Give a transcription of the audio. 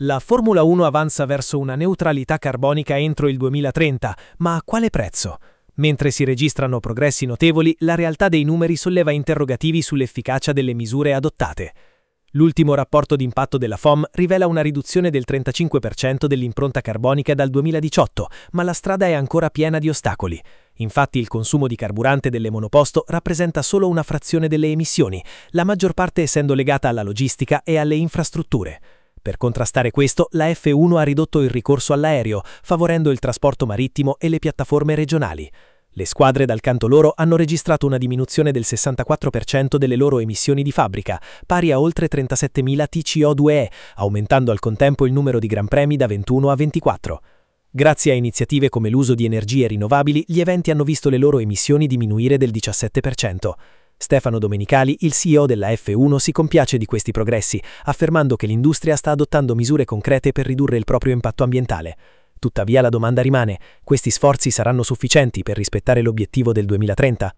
La Formula 1 avanza verso una neutralità carbonica entro il 2030, ma a quale prezzo? Mentre si registrano progressi notevoli, la realtà dei numeri solleva interrogativi sull'efficacia delle misure adottate. L'ultimo rapporto d'impatto della FOM rivela una riduzione del 35% dell'impronta carbonica dal 2018, ma la strada è ancora piena di ostacoli. Infatti il consumo di carburante delle monoposto rappresenta solo una frazione delle emissioni, la maggior parte essendo legata alla logistica e alle infrastrutture. Per contrastare questo, la F1 ha ridotto il ricorso all'aereo, favorendo il trasporto marittimo e le piattaforme regionali. Le squadre dal canto loro hanno registrato una diminuzione del 64% delle loro emissioni di fabbrica, pari a oltre 37.000 TCO2e, aumentando al contempo il numero di Gran Premi da 21 a 24. Grazie a iniziative come l'uso di energie rinnovabili, gli eventi hanno visto le loro emissioni diminuire del 17%. Stefano Domenicali, il CEO della F1, si compiace di questi progressi, affermando che l'industria sta adottando misure concrete per ridurre il proprio impatto ambientale. Tuttavia la domanda rimane: questi sforzi saranno sufficienti per rispettare l'obiettivo del 2030?